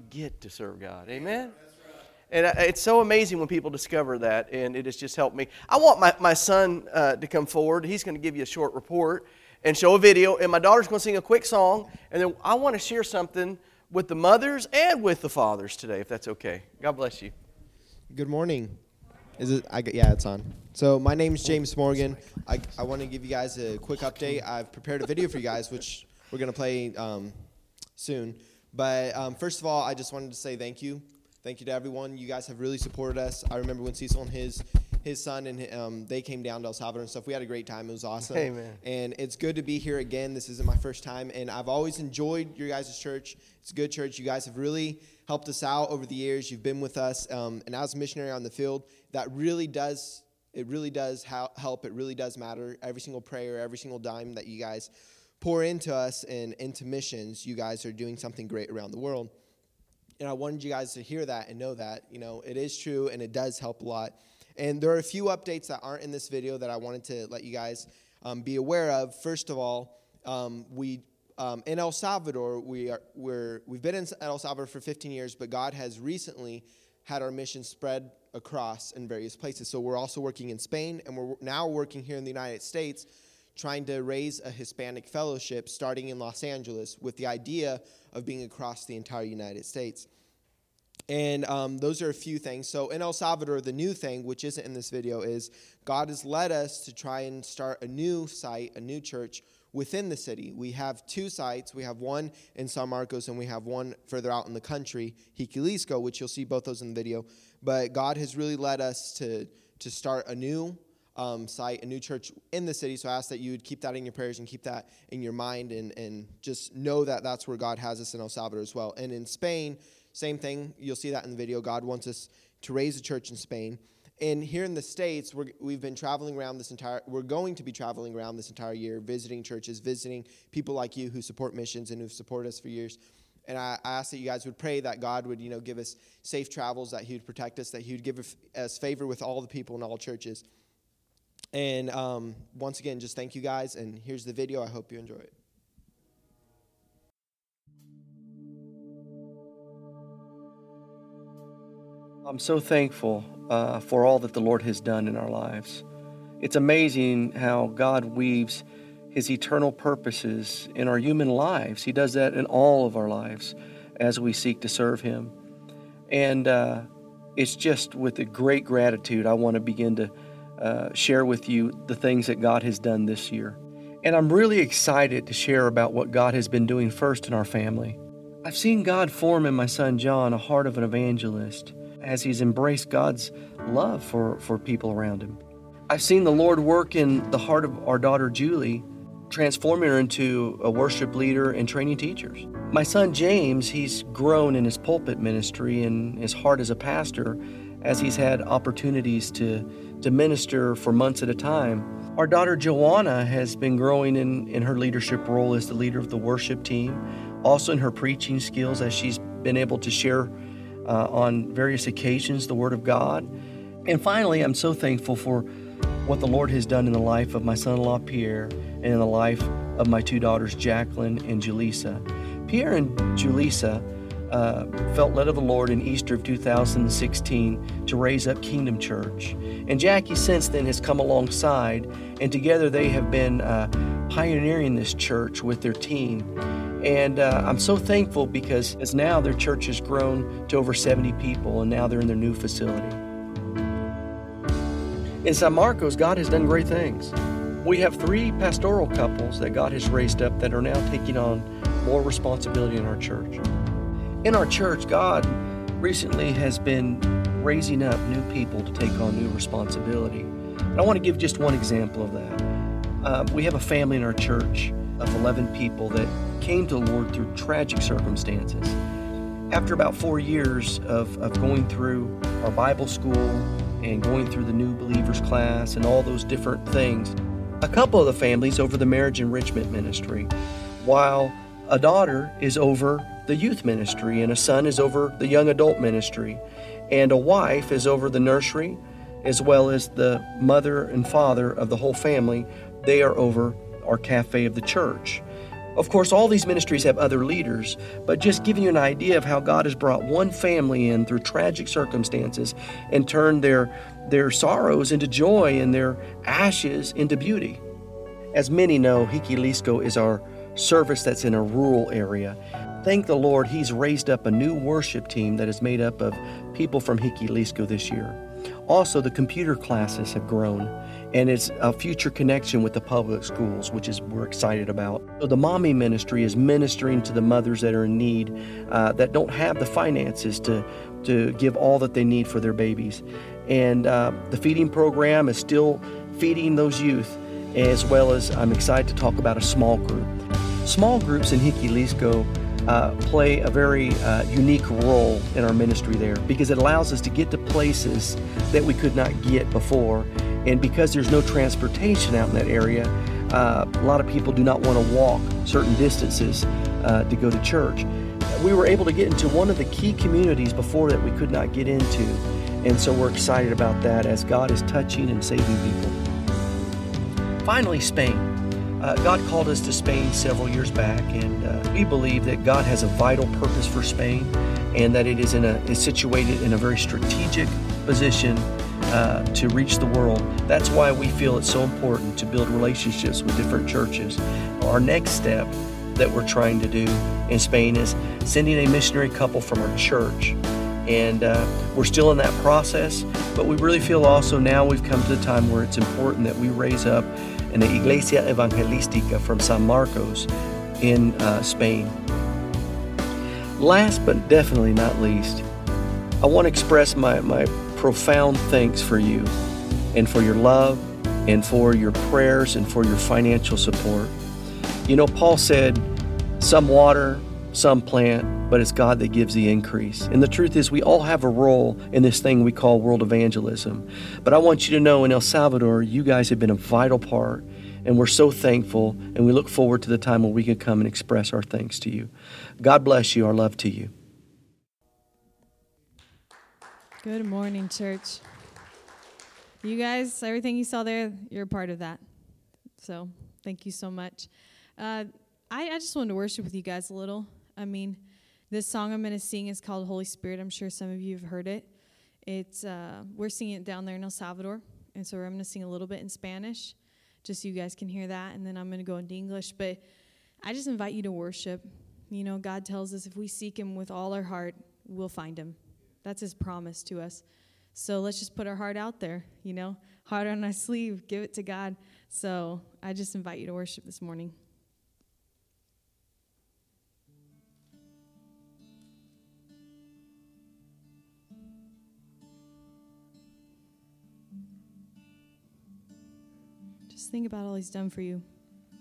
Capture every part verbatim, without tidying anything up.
get to serve God. Amen? And it's so amazing when people discover that, and it has just helped me. I want my, my son uh, to come forward. He's going to give you a short report and show a video, and my daughter's going to sing a quick song, and then I want to share something with the mothers and with the fathers today, if that's okay. God bless you. Good morning. Is it? I, yeah, it's on. So my name is James Morgan. I, I want to give you guys a quick update. I've prepared a video for you guys, which we're going to play um, soon. But um, first of all, I just wanted to say thank you. Thank you to everyone. You guys have really supported us. I remember when Cecil and his his son and um, they came down to El Salvador and stuff. We had a great time. It was awesome. Amen. And it's good to be here again. This isn't my first time, and I've always enjoyed your guys' church. It's a good church. You guys have really helped us out over the years. You've been with us, um, and as a missionary on the field, that really does it really does help. It really does matter. Every single prayer, every single dime that you guys pour into us and into missions, you guys are doing something great around the world. And I wanted you guys to hear that and know that, you know, it is true and it does help a lot. And there are a few updates that aren't in this video that I wanted to let you guys um, be aware of. First of all, um, we um, in El Salvador, we are we're we've been in El Salvador for fifteen years, but God has recently had our mission spread across in various places. So we're also working in Spain, and we're now working here in the United States, trying to raise a Hispanic fellowship starting in Los Angeles with the idea of being across the entire United States. And um, those are a few things. So in El Salvador, the new thing, which isn't in this video, is God has led us to try and start a new site, a new church within the city. We have two sites. We have one in San Marcos, and we have one further out in the country, Jiquilisco, which you'll see both those in the video. But God has really led us to, to start a new Um, site, a new church in the city. So I ask that you would keep that in your prayers and keep that in your mind and, and just know that that's where God has us in El Salvador as well. And in Spain, same thing. You'll see that in the video. God wants us to raise a church in Spain. And here in the States, we're, we've been traveling around this entire, we're going to be traveling around this entire year, visiting churches, visiting people like you who support missions and who've supported us for years. And I, I ask that you guys would pray that God would, you know, give us safe travels, that he would protect us, that he would give us favor with all the people in all churches. And um, once again, just thank you guys, and here's the video. I hope you enjoy it. I'm so thankful uh, for all that the Lord has done in our lives. It's amazing how God weaves his eternal purposes in our human lives. He does that in all of our lives as we seek to serve him. And uh, it's just with a great gratitude I want to begin to Uh, share with you the things that God has done this year. And I'm really excited to share about what God has been doing first in our family. I've seen God form in my son John a heart of an evangelist as he's embraced God's love for, for people around him. I've seen the Lord work in the heart of our daughter Julie, transforming her into a worship leader and training teachers. My son James, he's grown in his pulpit ministry and his heart as a pastor as he's had opportunities to to minister for months at a time. Our daughter Joanna has been growing in, in her leadership role as the leader of the worship team, also in her preaching skills as she's been able to share uh, on various occasions the Word of God. And finally, I'm so thankful for what the Lord has done in the life of my son-in-law Pierre and in the life of my two daughters Jacqueline and Julissa. Pierre and Julissa Uh, felt led of the Lord in Easter of two thousand sixteen to raise up Kingdom Church. And Jackie since then has come alongside, and together they have been uh, pioneering this church with their team. And uh, I'm so thankful because as now their church has grown to over seventy people, and now they're in their new facility. In San Marcos, God has done great things. We have three pastoral couples that God has raised up that are now taking on more responsibility in our church. In our church, God recently has been raising up new people to take on new responsibility. And I want to give just one example of that. Uh, we have a family in our church of eleven people that came to the Lord through tragic circumstances. After about four years of, of going through our Bible school and going through the new believers class and all those different things, a couple of the families over the marriage enrichment ministry, while a daughter is over the youth ministry and a son is over the young adult ministry, and a wife is over the nursery, as well as the mother and father of the whole family. They are over our cafe of the church. Of course, all these ministries have other leaders, but just giving you an idea of how God has brought one family in through tragic circumstances and turned their, their sorrows into joy and their ashes into beauty. As many know, Hikilisco is our service that's in a rural area. Thank the Lord, He's raised up a new worship team that is made up of people from Hikilisco this year. Also, the computer classes have grown, and it's a future connection with the public schools, which is we're excited about. So the Mommy Ministry is ministering to the mothers that are in need, uh, that don't have the finances to, to give all that they need for their babies. And uh, the feeding program is still feeding those youth, as well as I'm excited to talk about a small group. Small groups in Hikilisco Uh, play a very uh, unique role in our ministry there because it allows us to get to places that we could not get before. And because there's no transportation out in that area, uh, a lot of people do not want to walk certain distances uh, to go to church. We were able to get into one of the key communities before that we could not get into. And so we're excited about that as God is touching and saving people. Finally, Spain. Uh, God called us to Spain several years back, and uh, we believe that God has a vital purpose for Spain and that it is, in a, is situated in a very strategic position uh, to reach the world. That's why we feel it's so important to build relationships with different churches. Our next step that we're trying to do in Spain is sending a missionary couple from our church. And uh, we're still in that process, but we really feel also now we've come to the time where it's important that we raise up in the Iglesia Evangelística from San Marcos in uh, Spain. Last but definitely not least, I want to express my, my profound thanks for you and for your love and for your prayers and for your financial support. You know, Paul said, some water, some plant, but it's God that gives the increase. And the truth is we all have a role in this thing we call world evangelism. But I want you to know in El Salvador, you guys have been a vital part, and we're so thankful, and we look forward to the time when we can come and express our thanks to you. God bless you, our love to you. Good morning, church. You guys, everything you saw there, you're a part of that. So thank you so much. Uh, I, I just wanted to worship with you guys a little. I mean, this song I'm going to sing is called Holy Spirit. I'm sure some of you have heard it. It's uh, we're singing it down there in El Salvador, and so I'm going to sing a little bit in Spanish, just so you guys can hear that, and then I'm going to go into English. But I just invite you to worship. You know, God tells us if we seek Him with all our heart, we'll find Him. That's His promise to us. So let's just put our heart out there, you know, heart on our sleeve, give it to God. So I just invite you to worship this morning. Just think about all He's done for you.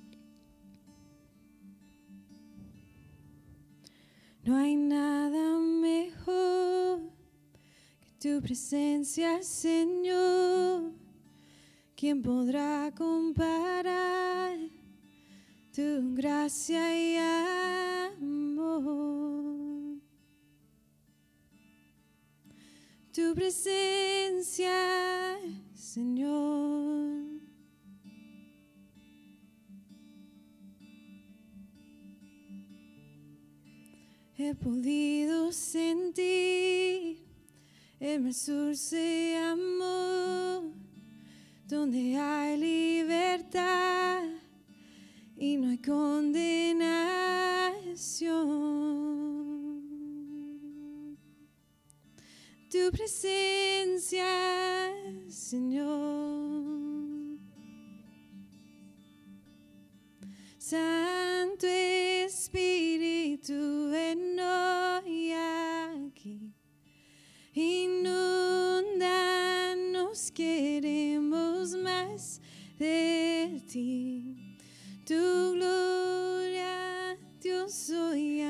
No hay nada mejor que tu presencia, Señor. ¿Quién podrá comparar tu gracia y amor? Tu presencia, Señor. He podido sentir el más dulce amor, donde hay libertad y no hay condenación. Tu presencia, Señor. Santo Espíritu, ven hoy aquí. Inúndanos, queremos más de ti. Tu gloria, Dios, hoy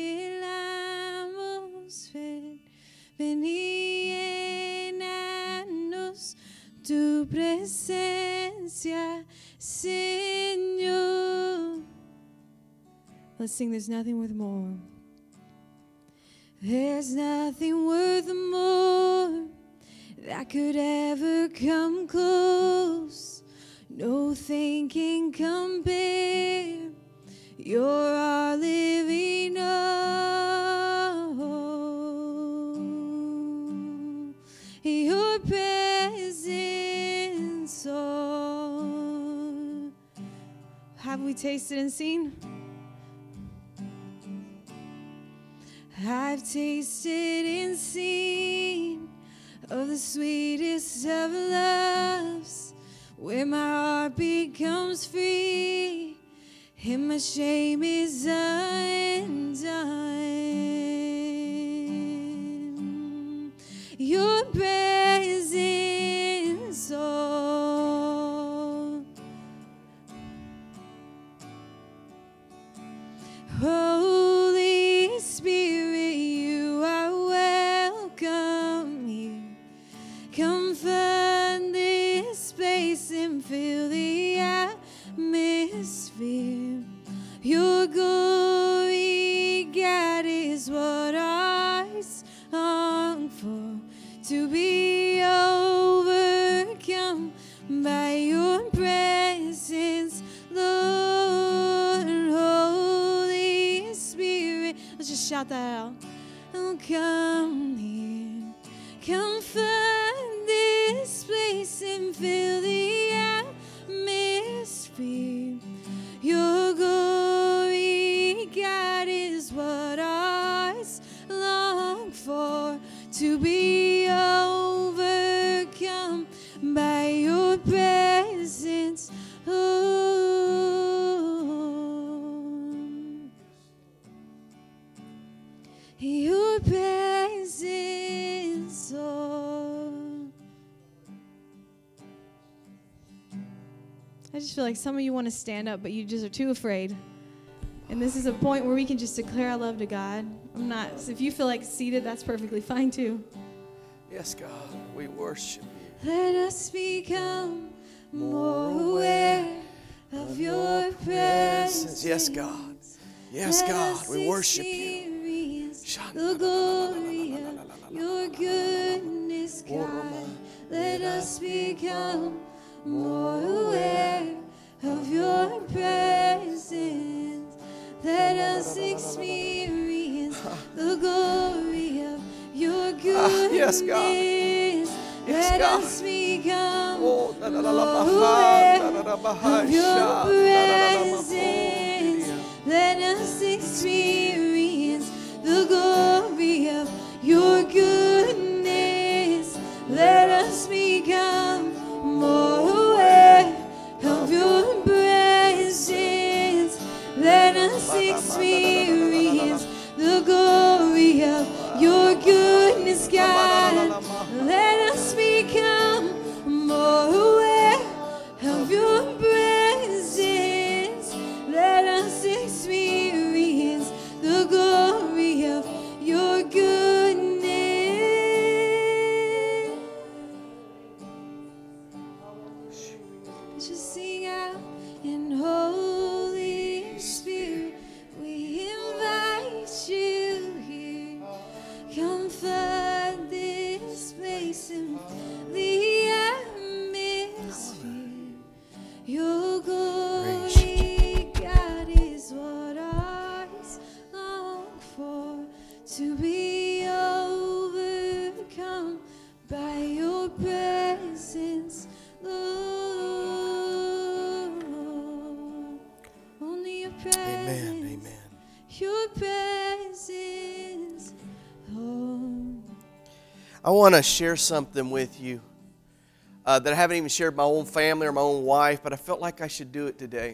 anhelamos ver. Ven y llénanos tu presencia, Señor. Let's sing There's Nothing Worth More. There's nothing worth more that could ever come close. No thing can compare. You're our living hope. Your presence, oh. Have we tasted and seen? I've tasted and seen of the sweetest of loves, where my heart becomes free and my shame is undone. Your presence, oh. Holy Spirit, you are welcome here. Come find this place and fill the atmosphere. Your glory, God, is what our hearts long for, to be overcome by your presence, Lord. Holy Spirit, let's just shout that out. Oh, come here, come find this place and fill the atmosphere. Your glory, God, is what our hearts long for, to be overcome by your presence, oh. Your presence, oh. I just feel like some of you want to stand up, but you just are too afraid. And this is a point where we can just declare our love to God. I'm not, so if you feel like seated, that's perfectly fine too. Yes, God, we worship you. Let us become more aware of your presence. Yes, God. Yes, God, we worship you. The glory of your goodness, God. Let us become more aware of your presence. Let us experience the glory of your goodness. Yes, God. Yes, Let God. us become Oh, more aware of your presence. Let us experience the glory of your goodness. Let us become more aware of your presence. Let us experience the glory of your goodness, God. Let us become more aware of your presence. Let us experience the glory of your goodness. Just sing out, and Holy Spirit, we invite you here. Come flood this place and the atmosphere. Your glory, God, is what our hearts long for, to be overcome by your presence, Lord. Only your presence. Amen, amen. Your presence, Lord. I want to share something with you uh, that I haven't even shared with my own family or my own wife, but I felt like I should do it today.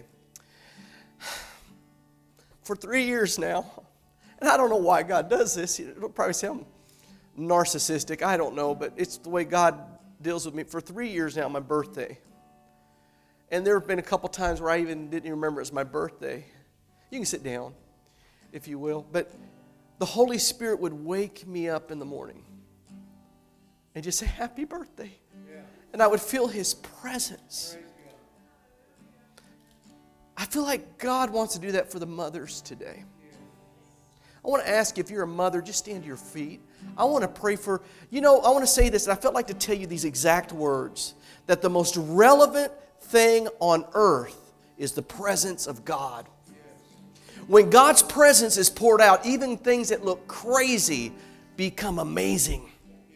For three years now, and I don't know why God does this. It'll probably sound narcissistic. I don't know, but it's the way God deals with me. For three years now, my birthday. And there have been a couple times where I even didn't even remember it was my birthday. You can sit down, if you will. But the Holy Spirit would wake me up in the morning and just say, happy birthday. Yeah. And I would feel His presence. I feel like God wants to do that for the mothers today. I want to ask you, if you're a mother, just stand to your feet. I want to pray for, you know, I want to say this, and I felt like to tell you these exact words, that the most relevant thing on earth is the presence of God. When God's presence is poured out, even things that look crazy become amazing.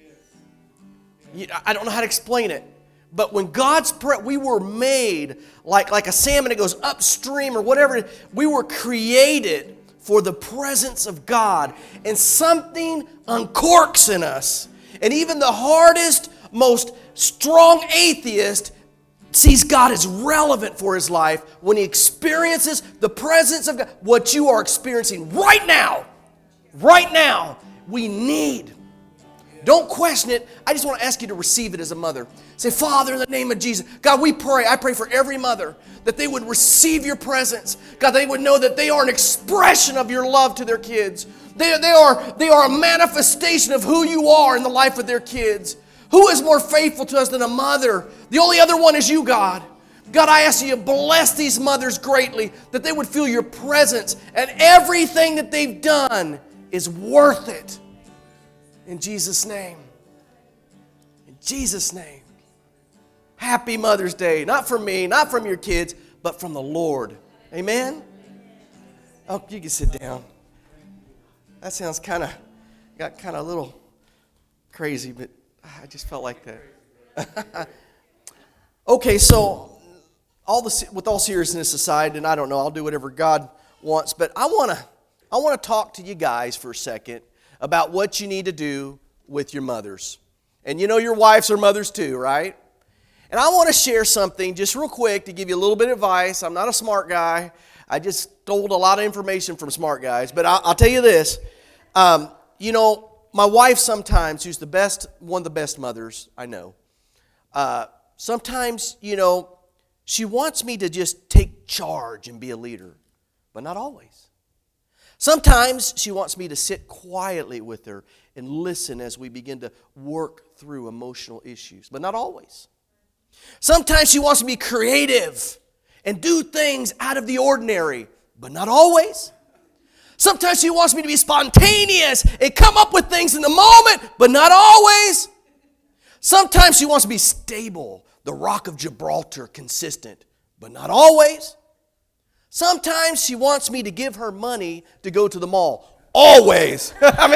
I don't know how to explain it. But when God's pre- we were made like, like a salmon that goes upstream or whatever. We were created for the presence of God. And something uncorks in us. And even the hardest, most strong atheist sees God as relevant for his life when he experiences the presence of God. What you are experiencing right now, right now, we need. Don't question it. I just want to ask you to receive it as a mother. Say, Father, in the name of Jesus, God, we pray. I pray for every mother that they would receive your presence. God, they would know that they are an expression of your love to their kids. They, they, are, they are a manifestation of who you are in the life of their kids. Who is more faithful to us than a mother? The only other one is you, God. God, I ask you to bless these mothers greatly, that they would feel your presence, and everything that they've done is worth it. In Jesus' name. In Jesus' name. Happy Mother's Day. Not from me, not from your kids, but from the Lord. Amen? Oh, you can sit down. That sounds kind of, got kind of a little crazy, but I just felt like that. Okay, so all the with all seriousness aside, and I don't know, I'll do whatever God wants, but I want to I want to talk to you guys for a second about what you need to do with your mothers. And you know your wives are mothers too, right? And I want to share something just real quick to give you a little bit of advice. I'm not a smart guy. I just stole a lot of information from smart guys. But I'll, I'll tell you this. Um, you know, my wife sometimes, who's the best, one of the best mothers I know, uh, sometimes, you know, she wants me to just take charge and be a leader, but not always. Sometimes she wants me to sit quietly with her and listen as we begin to work through emotional issues, but not always. Sometimes she wants to be creative and do things out of the ordinary, but not always. Sometimes she wants me to be spontaneous and come up with things in the moment, but not always. Sometimes she wants to be stable, the rock of Gibraltar, consistent, but not always. Sometimes she wants me to give her money to go to the mall. Always. I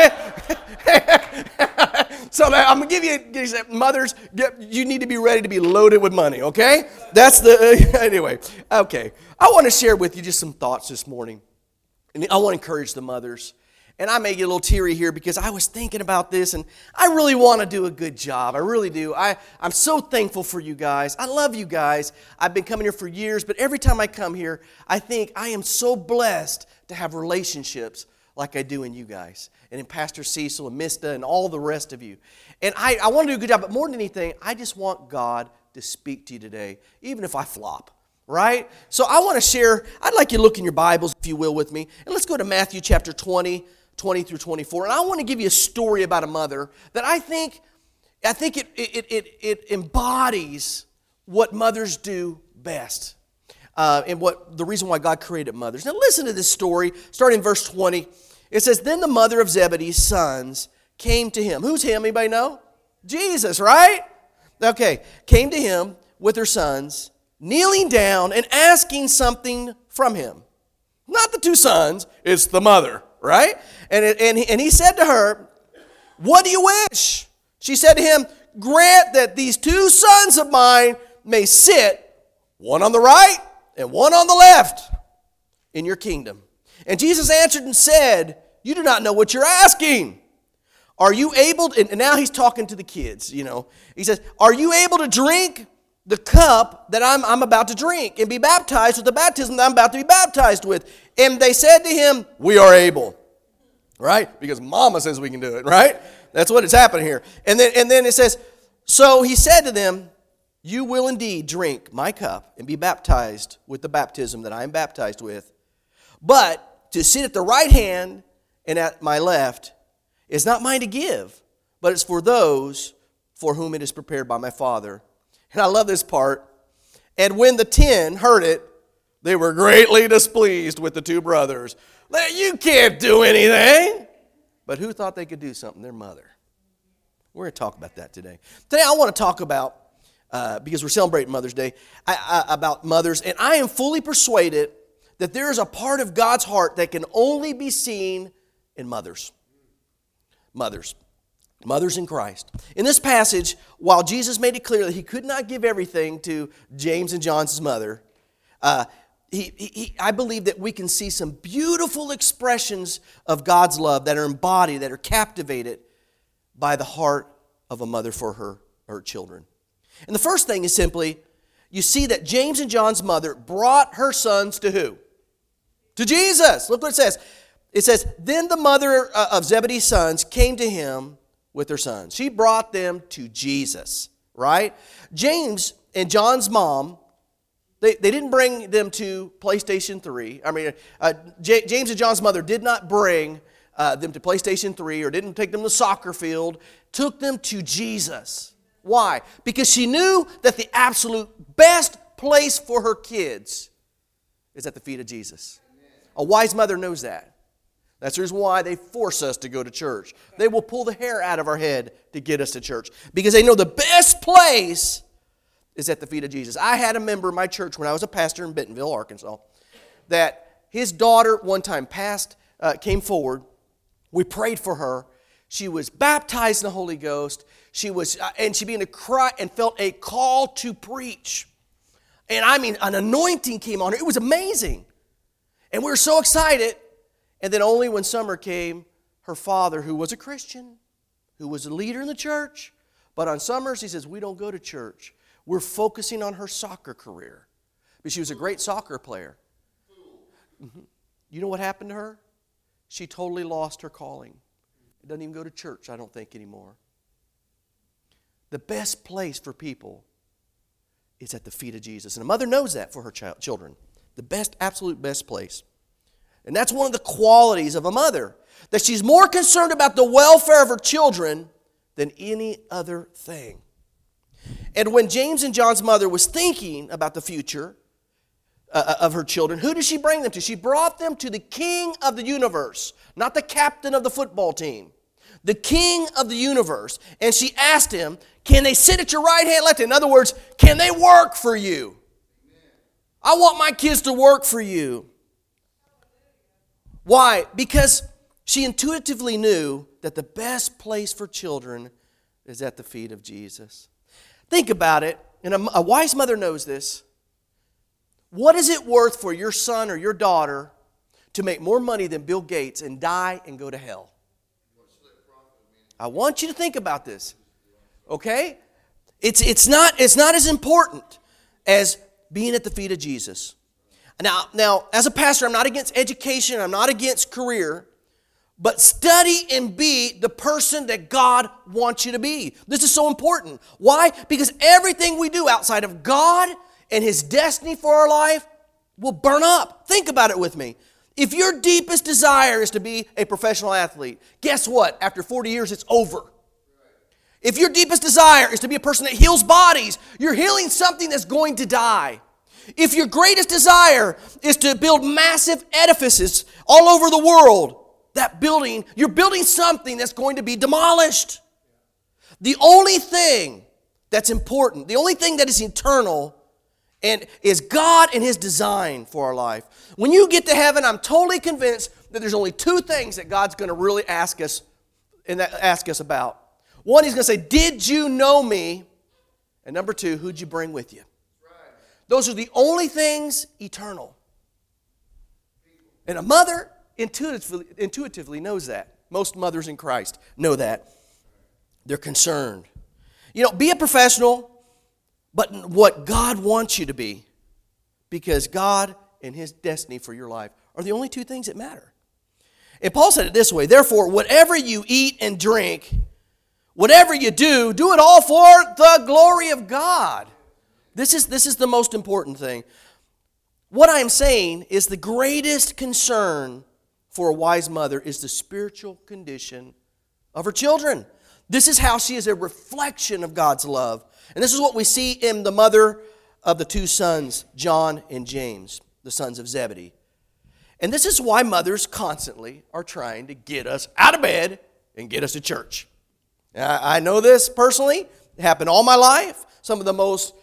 mean, so I'm going to give you, mothers, you need to be ready to be loaded with money, okay? That's the, anyway, okay. I want to share with you just some thoughts this morning. And I want to encourage the mothers. And I may get a little teary here because I was thinking about this and I really want to do a good job. I really do. I, I'm so thankful for you guys. I love you guys. I've been coming here for years, but every time I come here, I think I am so blessed to have relationships like I do in you guys. And in Pastor Cecil and Mista and all the rest of you. And I, I want to do a good job, but more than anything, I just want God to speak to you today, even if I flop. Right? So I want to share, I'd like you to look in your Bibles, if you will, with me. And let's go to Matthew chapter twenty. twenty through twenty-four, and I want to give you a story about a mother that I think, I think it it it, it embodies what mothers do best, uh, and what the reason why God created mothers. Now listen to this story, starting in verse twenty. It says, "Then the mother of Zebedee's sons came to him." Who's him? Anybody know? Jesus, right? Okay, came to him with her sons, kneeling down and asking something from him. Not the two sons, it's the mother. Right? And, it, and, he, and he said to her, "What do you wish?" She said to him, "Grant that these two sons of mine may sit, one on the right and one on the left, in your kingdom." And Jesus answered and said, "You do not know what you're asking. Are you able to," and now he's talking to the kids, you know. He says, "Are you able to drink the cup that I'm, I'm about to drink and be baptized with the baptism that I'm about to be baptized with?" And they said to him, "We are able." Right? Because mama says we can do it, right? That's what is happening here. And then, and then it says, "So he said to them, you will indeed drink my cup and be baptized with the baptism that I am baptized with. But to sit at the right hand and at my left is not mine to give, but it's for those for whom it is prepared by my Father." And I love this part. "And when the ten heard it, they were greatly displeased with the two brothers." You can't do anything. But who thought they could do something? Their mother. We're going to talk about that today. Today I want to talk about, uh, because we're celebrating Mother's Day, I, I, about mothers. And I am fully persuaded that there is a part of God's heart that can only be seen in mothers. Mothers. Mothers in Christ. In this passage, while Jesus made it clear that he could not give everything to James and John's mother, uh, he, he, I believe that we can see some beautiful expressions of God's love that are embodied, that are captivated by the heart of a mother for her, her children. And the first thing is simply, you see that James and John's mother brought her sons to who? To Jesus. Look what it says. It says, then the mother of Zebedee's sons came to him with their sons. She brought them to Jesus, right? James and John's mom, they, they didn't bring them to PlayStation three. I mean, uh, J- James and John's mother did not bring uh, them to PlayStation three or didn't take them to the soccer field, took them to Jesus. Why? Because she knew that the absolute best place for her kids is at the feet of Jesus. A wise mother knows that. That's the reason why they force us to go to church. They will pull the hair out of our head to get us to church because they know the best place is at the feet of Jesus. I had a member in my church when I was a pastor in Bentonville, Arkansas, that his daughter one time passed, uh, came forward. We prayed for her. She was baptized in the Holy Ghost. She was, uh, and she began to cry and felt a call to preach. And I mean, an anointing came on her. It was amazing. And we were so excited. And then only when summer came, her father, who was a Christian, who was a leader in the church, but on summers, he says, we don't go to church. We're focusing on her soccer career. But she was a great soccer player. Mm-hmm. You know what happened to her? She totally lost her calling. Doesn't even go to church, I don't think, anymore. The best place for people is at the feet of Jesus. And a mother knows that for her child, children. The best, absolute best place. And that's one of the qualities of a mother, that she's more concerned about the welfare of her children than any other thing. And when James and John's mother was thinking about the future uh, of her children, who did she bring them to? She brought them to the King of the universe, not the captain of the football team. The King of the universe. And she asked him, can they sit at your right hand, left hand? In other words, can they work for you? I want my kids to work for you. Why? Because she intuitively knew that the best place for children is at the feet of Jesus. Think about it, and a, a wise mother knows this. What is it worth for your son or your daughter to make more money than Bill Gates and die and go to hell? I want you to think about this, okay? It's, it's, not, it's not as important as being at the feet of Jesus. Now, now, as a pastor, I'm not against education, I'm not against career, but study and be the person that God wants you to be. This is so important. Why? Because everything we do outside of God and His destiny for our life will burn up. Think about it with me. If your deepest desire is to be a professional athlete, guess what? After forty years, it's over. If your deepest desire is to be a person that heals bodies, you're healing something that's going to die. If your greatest desire is to build massive edifices all over the world, that building, you're building something that's going to be demolished. The only thing that's important, the only thing that is eternal, and is God and His design for our life. When you get to heaven, I'm totally convinced that there's only two things that God's going to really ask us and that ask us about. One, He's going to say, did you know me? And number two, who'd you bring with you? Those are the only things eternal. And a mother intuitively, intuitively knows that. Most mothers in Christ know that. They're concerned. You know, be a professional, but what God wants you to be. Because God and His destiny for your life are the only two things that matter. And Paul said it this way, therefore, whatever you eat and drink, whatever you do, do it all for the glory of God. This is, this is the most important thing. What I am saying is the greatest concern for a wise mother is the spiritual condition of her children. This is how she is a reflection of God's love. And this is what we see in the mother of the two sons, John and James, the sons of Zebedee. And this is why mothers constantly are trying to get us out of bed and get us to church. I know this personally. It happened all my life. Some of the most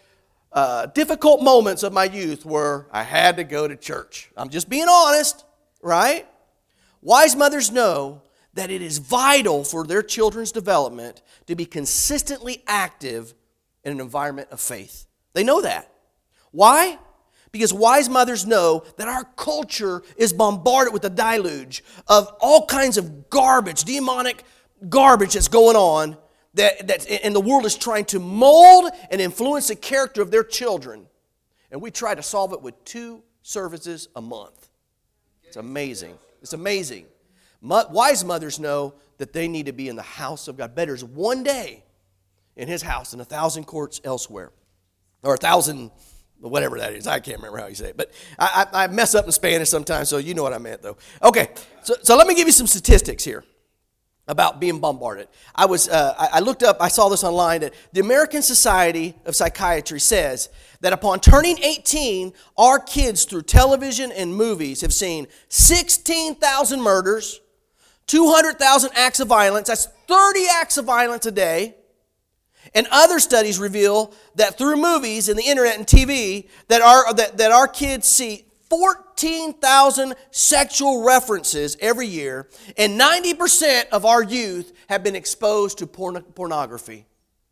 uh, difficult moments of my youth were I had to go to church. I'm just being honest, right? Wise mothers know that it is vital for their children's development to be consistently active in an environment of faith. They know that. Why? Because wise mothers know that our culture is bombarded with a deluge of all kinds of garbage, demonic garbage that's going on, that, that and the world is trying to mold and influence the character of their children. And we try to solve it with two services a month. It's amazing. It's amazing. Wise mothers know that they need to be in the house of God. Better is one day in His house than a thousand courts elsewhere. Or a thousand, whatever that is. I can't remember how you say it. But I, I, I mess up in Spanish sometimes, so you know what I meant, though. Okay, so, so let me give you some statistics here about being bombarded. I was uh, I, I looked up, I saw this online, that the American Society of Psychiatry says that upon turning eighteen, our kids through television and movies have seen sixteen thousand murders, two hundred thousand acts of violence. That's thirty acts of violence a day. And other studies reveal that through movies and the internet and T V, that our, that, that our kids see fourteen thousand sexual references every year, and ninety percent of our youth have been exposed to porn- pornography.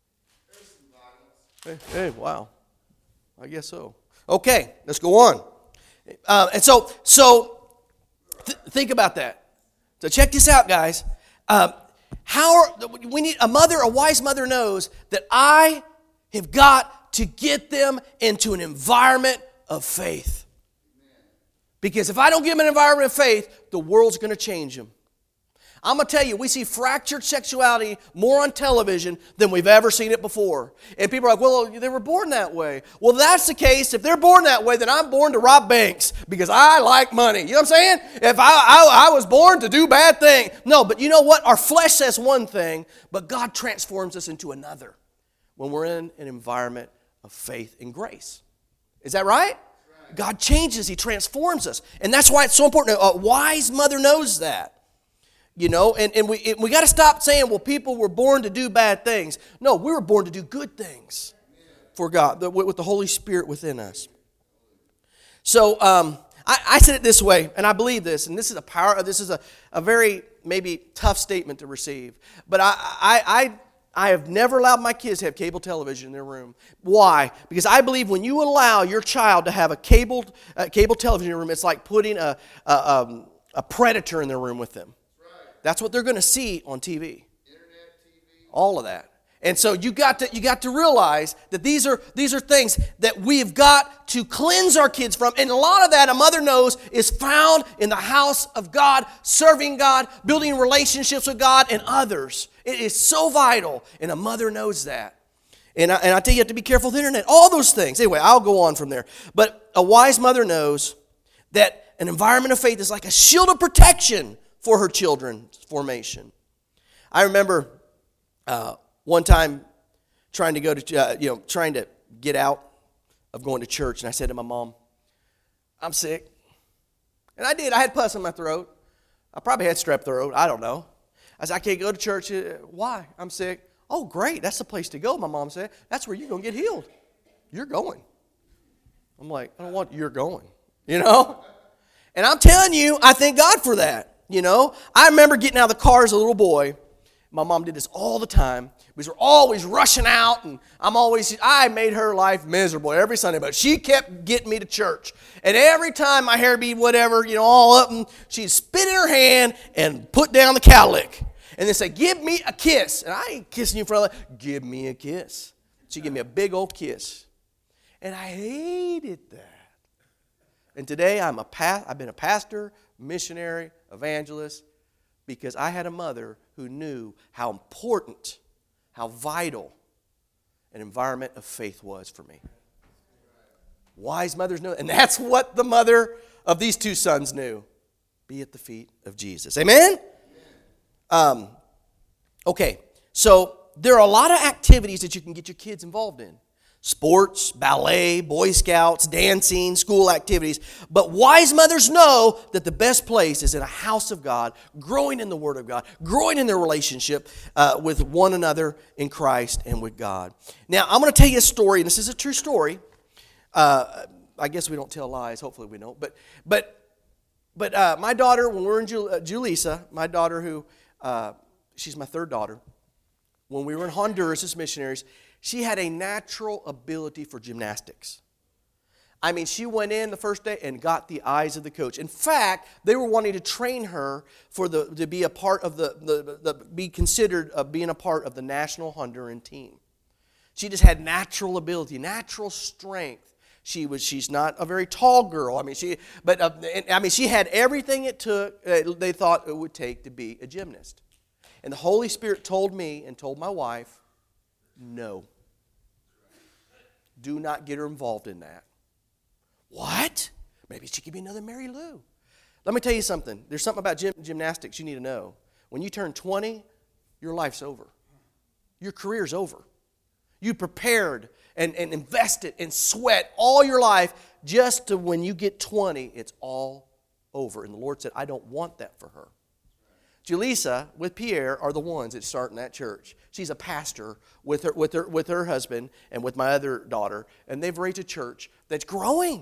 Hey, hey, wow. I guess so. Okay, let's go on. Uh, and so, so th- think about that. So check this out, guys. Um, How are, we need a mother, a wise mother knows that I have got to get them into an environment of faith. Because if I don't give them an environment of faith, the world's going to change them. I'm going to tell you, we see fractured sexuality more on television than we've ever seen it before. And people are like, well, they were born that way. Well, that's the case. If they're born that way, then I'm born to rob banks because I like money. You know what I'm saying? If I, I, I was born to do bad things. No, but you know what? Our flesh says one thing, but God transforms us into another when we're in an environment of faith and grace. Is that right? God changes. He transforms us. And that's why it's so important. A wise mother knows that. You know, and, and we we got to stop saying, well, people were born to do bad things. No, we were born to do good things for God, with the Holy Spirit within us. So um, I, I said it this way, and I believe this, and this is a power. This is a, a very maybe tough statement to receive. But I, I I I have never allowed my kids to have cable television in their room. Why? Because I believe when you allow your child to have a cable uh, cable television in their room, it's like putting a a, um, a predator in their room with them. That's what they're going to see on T V. Internet, T V. All of that. And so you got to you got to realize that these are these are things that we've got to cleanse our kids from. And a lot of that, a mother knows, is found in the house of God, serving God, building relationships with God and others. It is so vital, and a mother knows that. And I, and I tell you, you have to be careful with the internet. All those things. Anyway, I'll go on from there. But a wise mother knows that an environment of faith is like a shield of protection for her children's formation. I remember uh, one time trying to go to, uh, you know, trying to get out of going to church, and I said to my mom, I'm sick. And I did. I had pus in my throat. I probably had strep throat. I don't know. I said, I can't go to church. Why? I'm sick. Oh, great. That's the place to go, my mom said. That's where you're going to get healed. You're going. I'm like, I don't want you're going, you know? And I'm telling you, I thank God for that. You know, I remember getting out of the car as a little boy. My mom did this all the time. We were always rushing out, and I'm always, I made her life miserable every Sunday, but she kept getting me to church. And every time my hair be whatever, you know, all up, and she'd spit in her hand and put down the cowlick. And then say, give me a kiss. And I ain't kissing you for a give me a kiss. She'd give me a big old kiss. And I hated that. And today I'm a pa- I've been a pastor, missionary, evangelist, because I had a mother who knew how important, how vital an environment of faith was for me. Wise mothers know, and that's what the mother of these two sons knew. Be at the feet of Jesus. Amen? Um, okay, so there are a lot of activities that you can get your kids involved in. Sports, ballet, Boy Scouts, dancing, school activities. But wise mothers know that the best place is in a house of God, growing in the Word of God, growing in their relationship uh, with one another in Christ and with God. Now, I'm going to tell you a story, and this is a true story. Uh, I guess we don't tell lies. Hopefully we don't. But but but uh, my daughter, when we were in Jul- uh, Julissa, my daughter who, uh, she's my third daughter, when we were in Honduras as missionaries, she had a natural ability for gymnastics. I mean, she went in the first day and got the eyes of the coach. In fact, they were wanting to train her for the to be a part of the, the, the be considered of being a part of the national Honduran team. She just had natural ability, natural strength. She was she's not a very tall girl. I mean, she but uh, I mean, she had everything it took. Uh, they thought it would take to be a gymnast. And the Holy Spirit told me and told my wife, no. Do not get her involved in that. What? Maybe she could be another Mary Lou. Let me tell you something. There's something about gym, gymnastics you need to know. When you turn twenty, your life's over. Your career's over. You prepared and, and invested and sweat all your life just to when you get twenty, it's all over. And the Lord said, I don't want that for her. Julissa with Pierre are the ones that start in that church. She's a pastor with her, with her, with her husband and with my other daughter, and they've raised a church that's growing.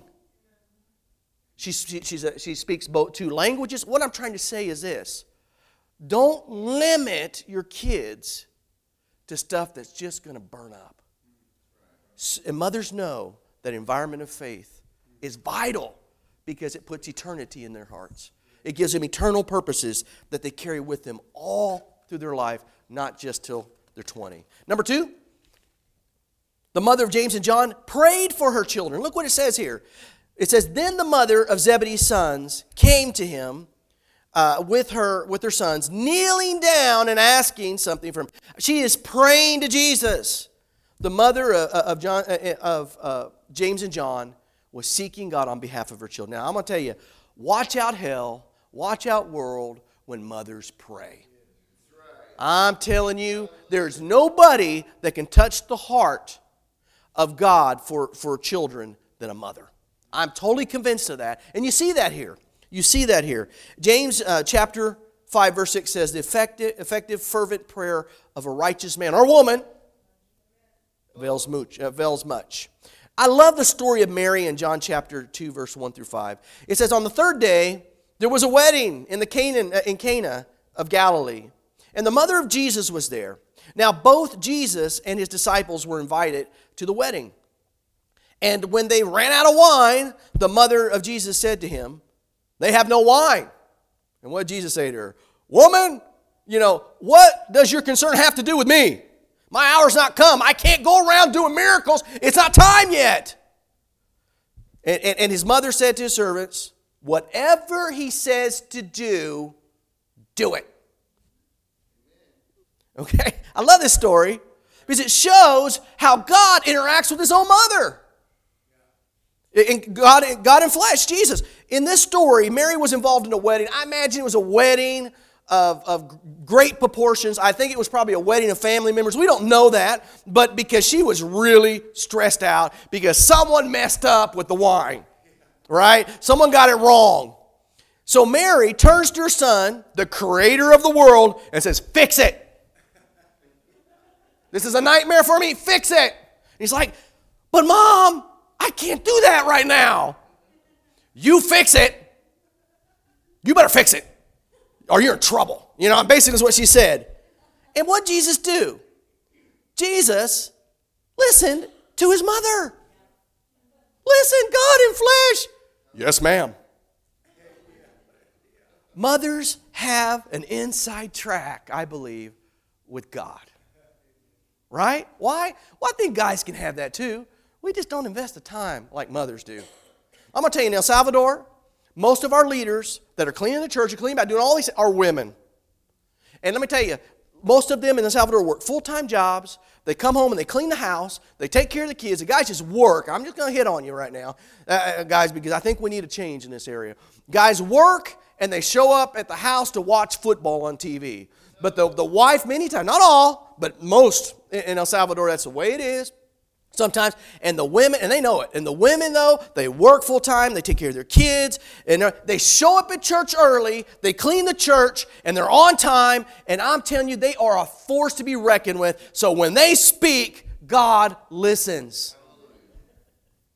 She, she, she's a, she speaks both two languages. What I'm trying to say is this. Don't limit your kids to stuff that's just going to burn up. And mothers know that environment of faith is vital because it puts eternity in their hearts. It gives them eternal purposes that they carry with them all through their life, not just till they're twenty. Number two, the mother of James and John prayed for her children. Look what it says here. It says, then the mother of Zebedee's sons came to him uh, with her with her sons, kneeling down and asking something from him. She is praying to Jesus. The mother of, of, John, of uh, James and John was seeking God on behalf of her children. Now, I'm going to tell you, watch out hell, watch out world when mothers pray. I'm telling you, there's nobody that can touch the heart of God for, for children than a mother. I'm totally convinced of that. And you see that here. You see that here. James uh, chapter five, verse six says, the effective, effective, fervent prayer of a righteous man or woman avails much. Avails much. I love the story of Mary in John chapter two, verse one through five. It says, on the third day, there was a wedding in, the Canaan, in Cana of Galilee, and the mother of Jesus was there. Now, both Jesus and his disciples were invited to the wedding. And when they ran out of wine, the mother of Jesus said to him, they have no wine. And what did Jesus say to her? Woman, you know, what does your concern have to do with me? My hour's not come. I can't go around doing miracles. It's not time yet. And, and, and his mother said to his servants, whatever he says to do, do it. Okay? I love this story because it shows how God interacts with his own mother. In God, God in flesh, Jesus. In this story, Mary was involved in a wedding. I imagine it was a wedding of, of great proportions. I think it was probably a wedding of family members. We don't know that, but because she was really stressed out because someone messed up with the wine, right? Someone got it wrong. So Mary turns to her son, the creator of the world, and says, fix it. This is a nightmare for me. Fix it. And he's like, but Mom, I can't do that right now. You fix it. You better fix it, or you're in trouble. You know, basically is what she said. And what did Jesus do? Jesus listened to his mother. Listen, God in flesh. Yes, ma'am. Mothers have an inside track, I believe, with God. Right? Why? Well, I think guys can have that too. We just don't invest the time like mothers do. I'm going to tell you in El Salvador, most of our leaders that are cleaning the church and cleaning about doing all these are women. And let me tell you, most of them in El Salvador work full-time jobs. They come home and they clean the house. They take care of the kids. The guys just work. I'm just going to hit on you right now, uh, guys, because I think we need a change in this area. Guys work and they show up at the house to watch football on T V. But the, the wife, many times, not all, but most in El Salvador, that's the way it is. Sometimes, and the women, and they know it, and the women, though, they work full-time, they take care of their kids, and they show up at church early, they clean the church, and they're on time, and I'm telling you, they are a force to be reckoned with, so when they speak, God listens.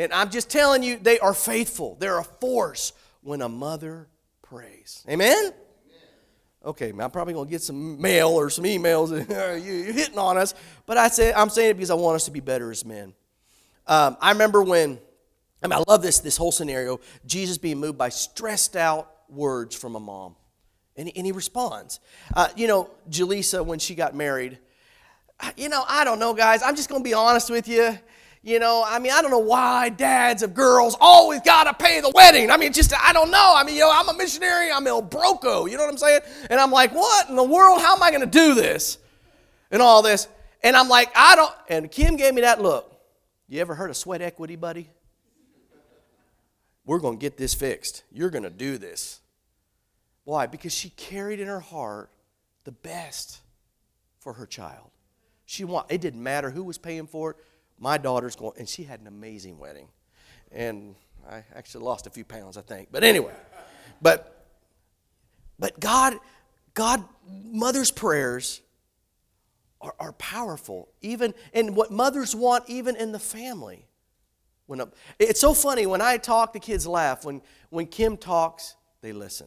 And I'm just telling you, they are faithful. They're a force when a mother prays. Amen? Okay, I'm probably going to get some mail or some emails. You're hitting on us. But I say, I'm saying it because I want us to be better as men. Um, I remember when, I mean, I love this, this whole scenario, Jesus being moved by stressed out words from a mom. And he, and he responds. Uh, you know, Jaleesa, when she got married, you know, I don't know, guys. I'm just going to be honest with you. You know, I mean, I don't know why dads of girls always got to pay the wedding. I mean, just, I don't know. I mean, you know, I'm a missionary. I'm El Broco. You know what I'm saying? And I'm like, what in the world? How am I going to do this? And all this. And I'm like, I don't. And Kim gave me that look. You ever heard of sweat equity, buddy? We're going to get this fixed. You're going to do this. Why? Because she carried in her heart the best for her child. She want, it didn't matter who was paying for it. My daughter's going, and she had an amazing wedding. And I actually lost a few pounds, I think. But anyway, but but God, God, mother's prayers are, are powerful. Even, and what mothers want, even in the family. When a, it's so funny, when I talk, the kids laugh. When, when Kim talks, they listen.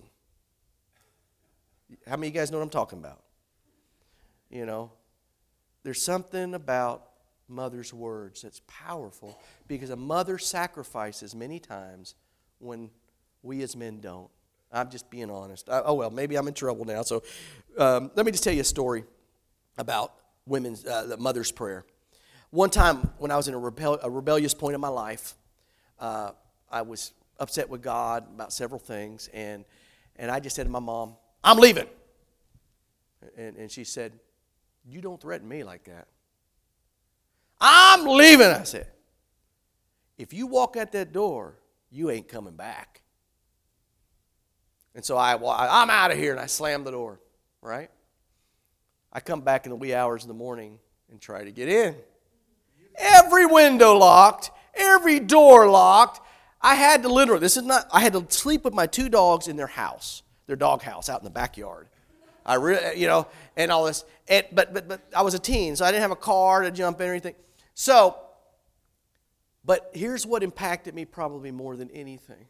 How many of you guys know what I'm talking about? You know, there's something about mother's words that's powerful because a mother sacrifices many times when we as men don't. I'm just being honest. I, oh, well, maybe I'm in trouble now. So um, let me just tell you a story about women's, uh, the mother's prayer. One time when I was in a, rebel, a rebellious point in my life, uh, I was upset with God about several things, and, and I just said to my mom, I'm leaving. And, and she said, you don't threaten me like that. I'm leaving, I said. If you walk out that door, you ain't coming back. And so I, I'm out of here, and I slammed the door, right? I come back in the wee hours of the morning and try to get in. Every window locked, every door locked. I had to literally, this is not, I had to sleep with my two dogs in their house, their dog house out in the backyard. I really, you know, and all this. And, but, but, but I was a teen, so I didn't have a car to jump in or anything. So, but here's what impacted me probably more than anything.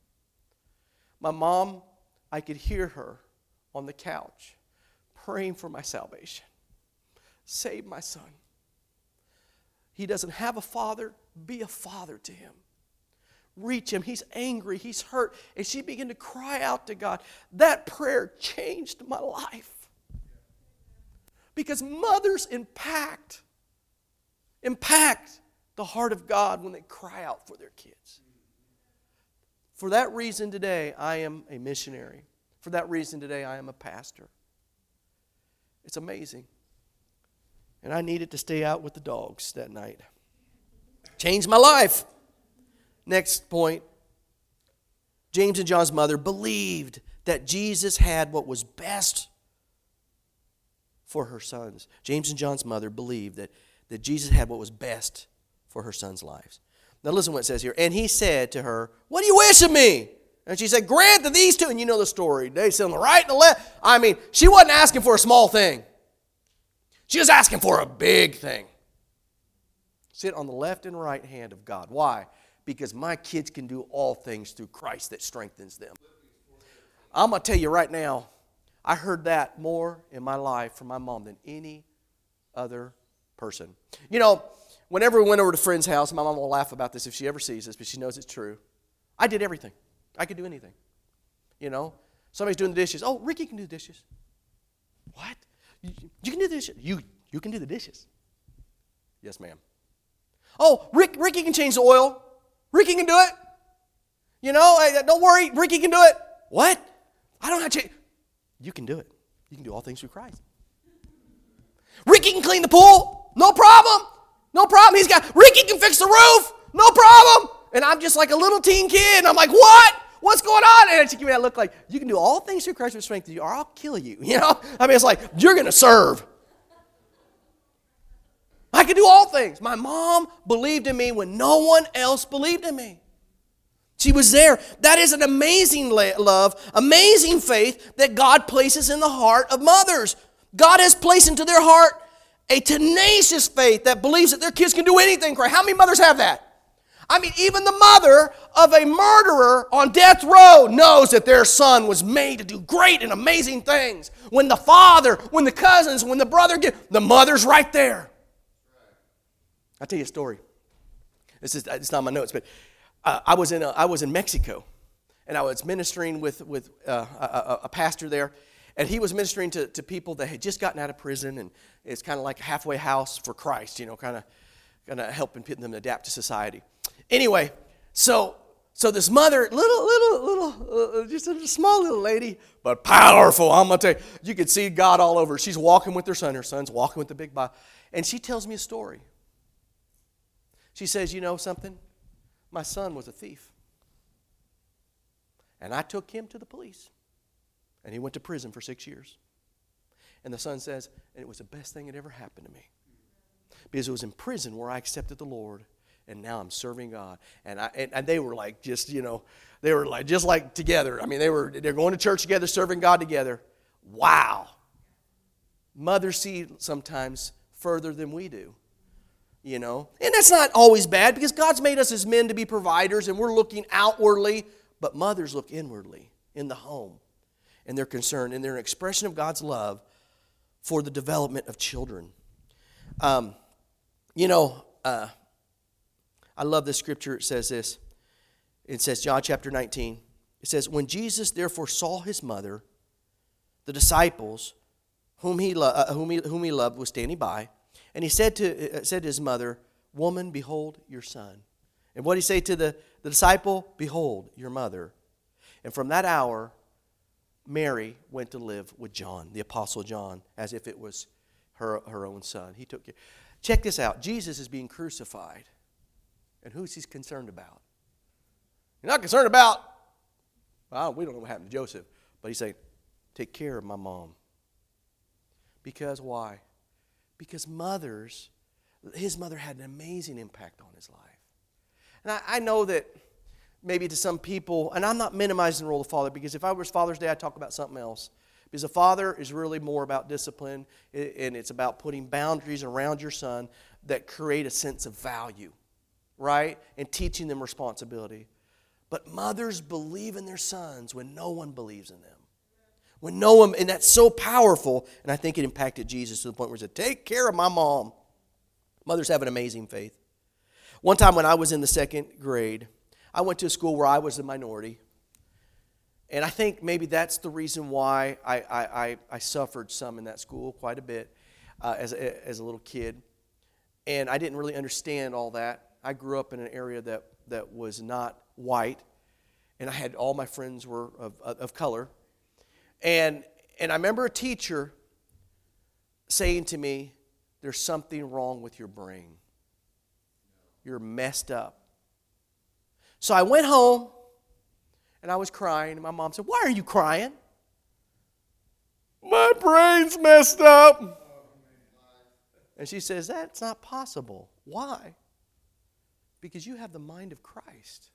My mom, I could hear her on the couch praying for my salvation. Save my son. He doesn't have a father. Be a father to him. Reach him. He's angry. He's hurt. And she began to cry out to God. That prayer changed my life. Because mothers impact, impact the heart of God when they cry out for their kids. For that reason today, I am a missionary. For that reason today, I am a pastor. It's amazing. And I needed to stay out with the dogs that night. Changed my life. Next point. James and John's mother believed that Jesus had what was best for her sons. James and John's mother believed that, that Jesus had what was best for her sons' lives. Now listen what it says here. And he said to her, what do you wish of me? And she said, grant that these two, and you know the story. They sit on the right and the left. I mean, she wasn't asking for a small thing. She was asking for a big thing. Sit on the left and right hand of God. Why? Because my kids can do all things through Christ that strengthens them. I'm going to tell you right now, I heard that more in my life from my mom than any other person. You know, whenever we went over to a friend's house, my mom will laugh about this if she ever sees this, but she knows it's true. I did everything. I could do anything. You know, somebody's doing the dishes. Oh, Ricky can do the dishes. What? You, you can do the dishes. You, you can do the dishes. Yes, ma'am. Oh, Rick, Ricky can change the oil. Ricky can do it. You know, don't worry, Ricky can do it. What? I don't have to change. You can do it. You can do all things through Christ. Ricky can clean the pool. No problem. No problem. He's got, Ricky can fix the roof. No problem. And I'm just like a little teen kid. And I'm like, what? What's going on? And she gave me that look like, you can do all things through Christ with strength you, or I'll kill you. You know? I mean, it's like, you're going to serve. I can do all things. My mom believed in me when no one else believed in me. She was there. That is an amazing love, amazing faith that God places in the heart of mothers. God has placed into their heart a tenacious faith that believes that their kids can do anything. How many mothers have that? I mean, even the mother of a murderer on death row knows that their son was made to do great and amazing things. When the father, when the cousins, when the brother get, the mother's right there. I'll tell you a story. This is it's not my notes, but uh, I was in a, I was in Mexico, and I was ministering with with uh, a, a pastor there, and he was ministering to, to people that had just gotten out of prison, and it's kind of like a halfway house for Christ, you know, kind of kind of helping them adapt to society. Anyway, so so this mother, little little little, uh, just a small little lady, but powerful. I'm gonna tell you, you could see God all over. She's walking with her son. Her son's walking with the big Bible, and she tells me a story. She says, "You know something? My son was a thief, and I took him to the police, and he went to prison for six years." And the son says, "And it was the best thing that ever happened to me, because it was in prison where I accepted the Lord." And now I'm serving God. And I and, and they were like just, you know, they were like just like together. I mean, they were they're going to church together, serving God together. Wow. Mothers see sometimes further than we do. You know? And that's not always bad, because God's made us as men to be providers, and we're looking outwardly, but mothers look inwardly in the home. And they're concerned, and they're an expression of God's love for the development of children. Um, you know, uh I love this scripture. It says this. It says, John chapter nineteen. It says, when Jesus therefore saw his mother, the disciples whom he, lo- uh, whom he, whom he loved was standing by, and he said to, uh, said to his mother, "Woman, behold your son." And what did he say to the, the disciple? "Behold your mother." And from that hour, Mary went to live with John, the apostle John, as if it was her, her own son. He took care. Check this out. Jesus is being crucified. And who's he concerned about? He's not concerned about, well, we don't know what happened to Joseph, but he's saying, take care of my mom. Because why? Because mothers, his mother had an amazing impact on his life. And I, I know that maybe to some people, and I'm not minimizing the role of father, because if I was Father's Day, I'd talk about something else. Because a father is really more about discipline, and it's about putting boundaries around your son that create a sense of value. Right? And teaching them responsibility. But mothers believe in their sons when no one believes in them. When no one, and that's so powerful, and I think it impacted Jesus to the point where he said, take care of my mom. Mothers have an amazing faith. One time when I was in the second grade, I went to a school where I was a minority. And I think maybe that's the reason why I, I, I, I suffered some in that school quite a bit uh, as, a, as a little kid. And I didn't really understand all that. I grew up in an area that, that was not white, and I had all my friends were of, of color. And, and I remember a teacher saying to me, there's something wrong with your brain. You're messed up. So I went home, and I was crying, and my mom said, why are you crying? My brain's messed up. And she says, that's not possible. Why? Because you have the mind of Christ.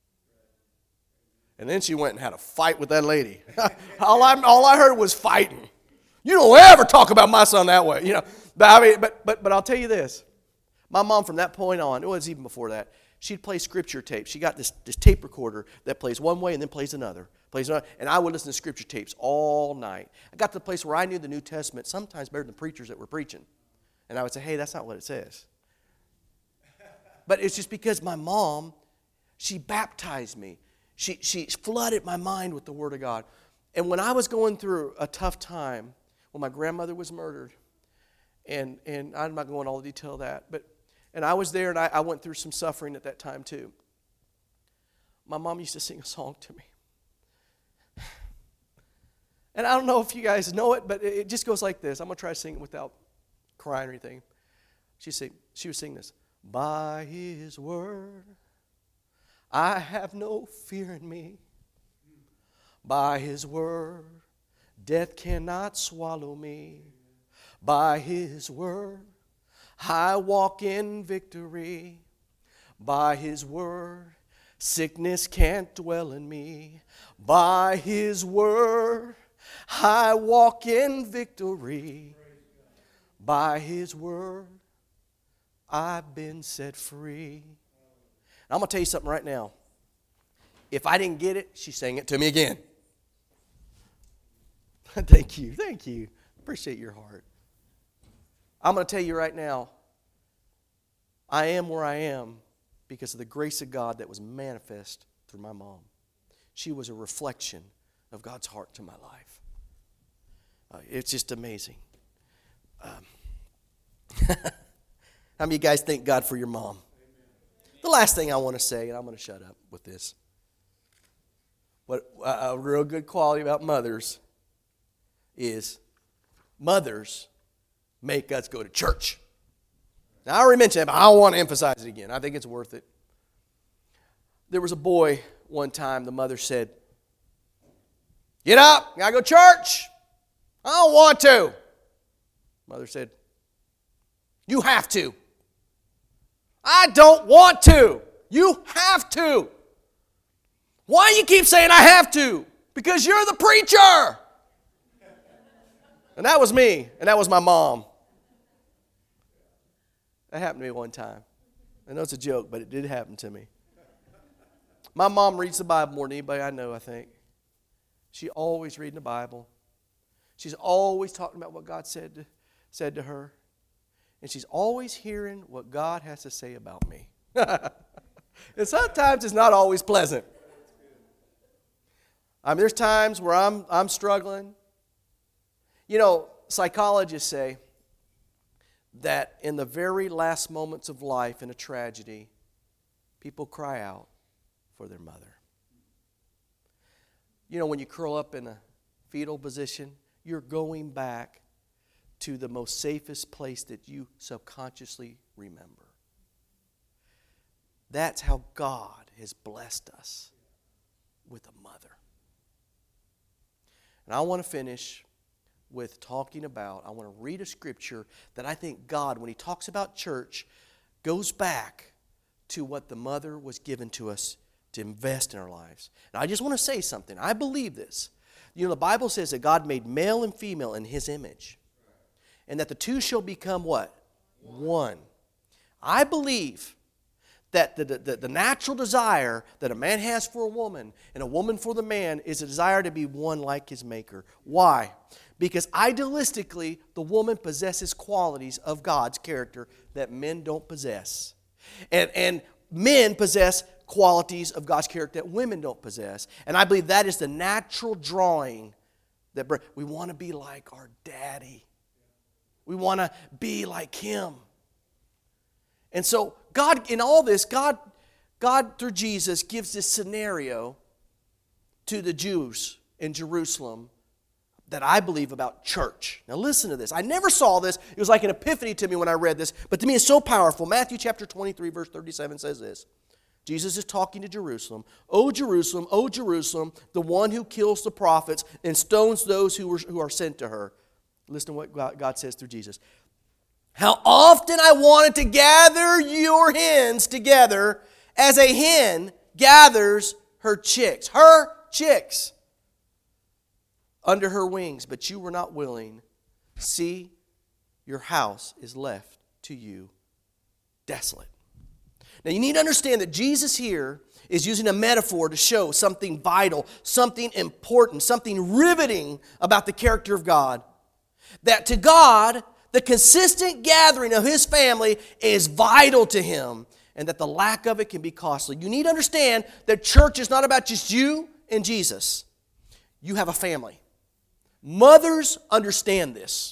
And then she went and had a fight with that lady. all, I, all I heard was fighting. You don't ever talk about my son that way. You know, but, I mean, but, but, but I'll tell you this. My mom, from that point on, it was even before that, she'd play scripture tapes. She got this, this tape recorder that plays one way and then plays another. Plays another. And I would listen to scripture tapes all night. I got to the place where I knew the New Testament sometimes better than preachers that were preaching. And I would say, hey, that's not what it says. But it's just because my mom, she baptized me. She, she flooded my mind with the Word of God. And when I was going through a tough time, when my grandmother was murdered, and, and I'm not going into all the detail of that, but and I was there, and I, I went through some suffering at that time too. My mom used to sing a song to me. And I don't know if you guys know it, but it just goes like this. I'm going to try to sing it without crying or anything. She, sing, she would sing this. By his word, I have no fear in me. By his word, death cannot swallow me. By his word, I walk in victory. By his word, sickness can't dwell in me. By his word, I walk in victory. By his word, I've been set free. And I'm going to tell you something right now. If I didn't get it, she sang it to me again. Thank you. Thank you. Appreciate your heart. I'm going to tell you right now, I am where I am because of the grace of God that was manifest through my mom. She was a reflection of God's heart to my life. Uh, it's just amazing. Um, how many of you guys thank God for your mom? The last thing I want to say, and I'm going to shut up with this. What uh, a real good quality about mothers is mothers make us go to church. Now, I already mentioned it, but I don't want to emphasize it again. I think it's worth it. There was a boy one time, the mother said, "Get up, you got to go to church." "I don't want to." Mother said, "You have to." "I don't want to." "You have to." "Why do you keep saying I have to?" "Because you're the preacher." And that was me, and that was my mom. That happened to me one time. I know it's a joke, but it did happen to me. My mom reads the Bible more than anybody I know, I think. She's always reading the Bible. She's always talking about what God said to, said to her. And she's always hearing what God has to say about me. And sometimes it's not always pleasant. I mean, there's times where I'm, I'm struggling. You know, psychologists say that in the very last moments of life in a tragedy, people cry out for their mother. You know, when you curl up in a fetal position, you're going back to the most safest place that you subconsciously remember. That's how God has blessed us with a mother. And I want to finish with talking about, I want to read a scripture that I think God, when He talks about church, goes back to what the mother was given to us to invest in our lives. And I just want to say something. I believe this. You know, the Bible says that God made male and female in His image. And that the two shall become what? One. I believe that the, the, the natural desire that a man has for a woman and a woman for the man is a desire to be one like his maker. Why? Because idealistically, the woman possesses qualities of God's character that men don't possess. And, and men possess qualities of God's character that women don't possess. And I believe that is the natural drawing that we want to be like our daddy. We want to be like him. And so God, in all this, God, God through Jesus gives this scenario to the Jews in Jerusalem that I believe about church. Now listen to this. I never saw this. It was like an epiphany to me when I read this. But to me it's so powerful. Matthew chapter twenty-three verse thirty-seven says this. Jesus is talking to Jerusalem. "O Jerusalem, O Jerusalem, the one who kills the prophets and stones those who are, who are sent to her." Listen to what God says through Jesus. "How often I wanted to gather your hens together as a hen gathers her chicks." Her chicks. "Under her wings, but you were not willing. See, your house is left to you desolate." Now you need to understand that Jesus here is using a metaphor to show something vital, something important, something riveting about the character of God. That to God, the consistent gathering of His family is vital to Him, and that the lack of it can be costly. You need to understand that church is not about just you and Jesus. You have a family. Mothers understand this.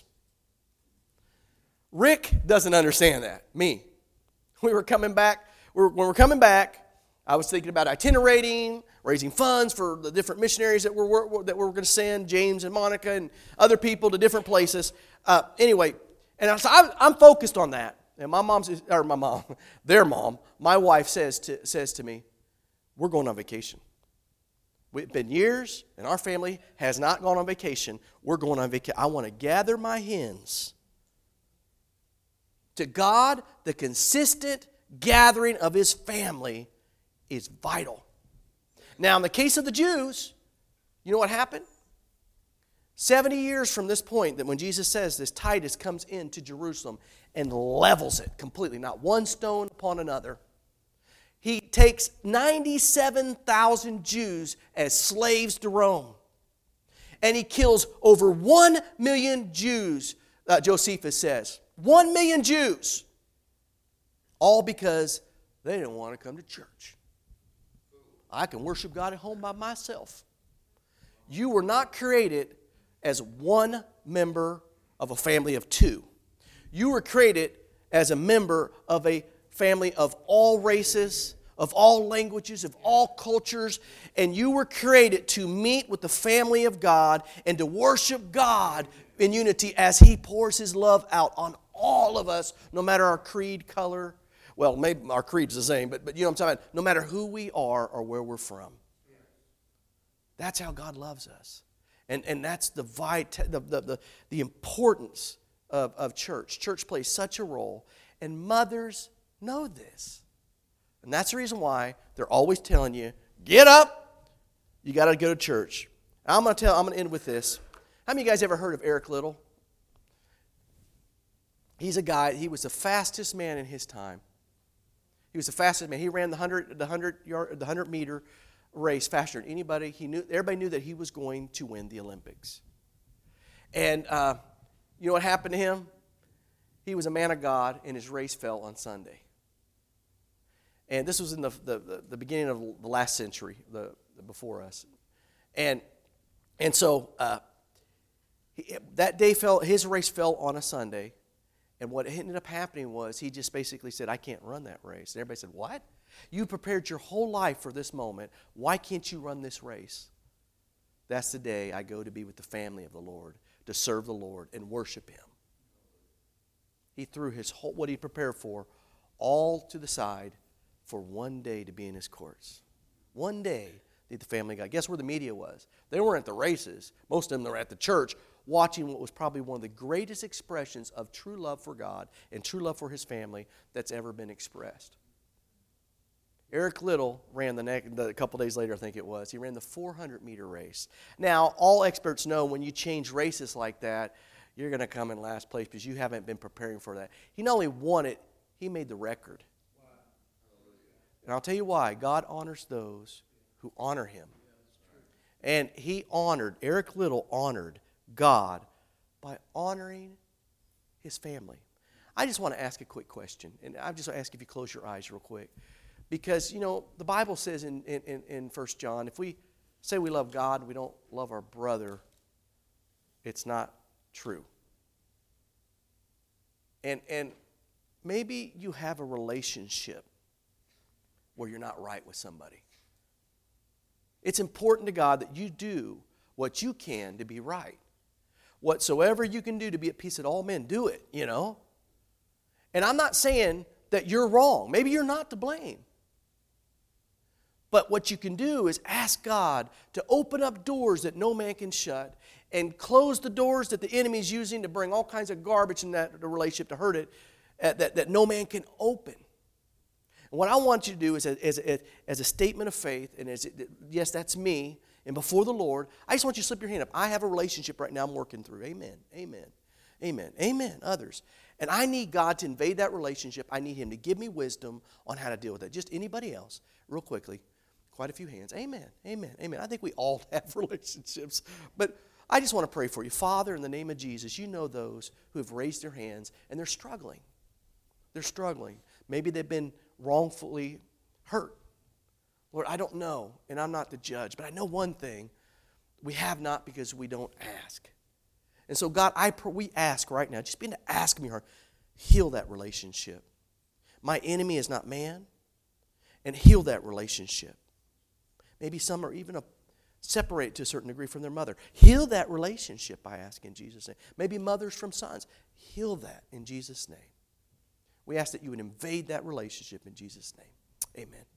Rick doesn't understand that. Me. We were coming back. When we're coming back, I was thinking about itinerating, raising funds for the different missionaries that we're, that we're going to send, James and Monica and other people to different places. Uh, anyway, and so I'm, I'm focused on that. And my mom's, or my mom, their mom, my wife says to, says to me, "We're going on vacation. It's been years, and our family has not gone on vacation. We're going on vacation. I want to gather my hens." To God, the consistent gathering of His family is vital. Now, in the case of the Jews, you know what happened? seventy years from this point, that when Jesus says this, Titus comes into Jerusalem and levels it completely. Not one stone upon another. he takes ninety-seven thousand Jews as slaves to Rome. And he kills over one million Jews, uh, Josephus says. One million Jews. All because they didn't want to come to church. I can worship God at home by myself. You were not created as one member of a family of two. You were created as a member of a family of all races, of all languages, of all cultures, and you were created to meet with the family of God and to worship God in unity as He pours His love out on all of us, no matter our creed, color. Well, maybe our creed's the same, but, but you know what I'm talking about. No matter who we are or where we're from. That's how God loves us. And, and that's the, vit- the, the, the, the importance of, of church. Church plays such a role. And mothers know this. And that's the reason why they're always telling you, get up, you got to go to church. I'm going to tell. I'm going to end with this. How many of you guys ever heard of Eric Little? He's a guy, he was the fastest man in his time. He was the fastest man. He ran the hundred, the hundred yard, the hundred meter race faster than anybody. He knew. Everybody knew that he was going to win the Olympics. And uh, you know what happened to him? He was a man of God, and his race fell on Sunday. And this was in the the, the beginning of the last century, the, the before us. And and so uh, he, that day fell. His race fell on a Sunday. And what ended up happening was he just basically said, I can't run that race. And everybody said, what? You prepared your whole life for this moment. Why can't you run this race? That's the day I go to be with the family of the Lord, to serve the Lord and worship Him. He threw his whole, what he prepared for, all to the side for one day to be in His courts. One day did the family God. Guess where the media was? They weren't at the races. Most of them were at the church, watching what was probably one of the greatest expressions of true love for God and true love for His family that's ever been expressed. Eric Little ran the next, a couple days later, I think it was, he ran the four hundred meter race. Now, all experts know when you change races like that, you're going to come in last place because you haven't been preparing for that. He not only won it, he made the record. And I'll tell you why. God honors those who honor Him. And he honored, Eric Little honored God by honoring his family. I just want to ask a quick question, and I just want to ask if you close your eyes real quick. Because, you know, the Bible says in, in, in First John, if we say we love God and we don't love our brother, it's not true. And, and maybe you have a relationship where you're not right with somebody. It's important to God that you do what you can to be right. Whatsoever you can do to be at peace with all men, do it, you know. And I'm not saying that you're wrong. Maybe you're not to blame. But what you can do is ask God to open up doors that no man can shut and close the doors that the enemy's using to bring all kinds of garbage in that the relationship to hurt it uh, that, that no man can open. And what I want you to do is as, as, as a statement of faith, and as yes, that's me, and before the Lord, I just want you to slip your hand up. I have a relationship right now I'm working through. Amen. Amen. Amen. Amen. Others. And I need God to invade that relationship. I need Him to give me wisdom on how to deal with it. Just anybody else, real quickly. Quite a few hands. Amen. Amen. Amen. I think we all have relationships. But I just want to pray for you. Father, in the name of Jesus, you know those who have raised their hands and they're struggling. They're struggling. Maybe they've been wrongfully hurt. Lord, I don't know, and I'm not the judge, but I know one thing. We have not because we don't ask. And so, God, I pr- we ask right now, just begin to ask me, heart, heal that relationship. My enemy is not man, and heal that relationship. Maybe some are even a, separated to a certain degree from their mother. Heal that relationship, I ask in Jesus' name. Maybe mothers from sons. Heal that in Jesus' name. We ask that you would invade that relationship in Jesus' name. Amen.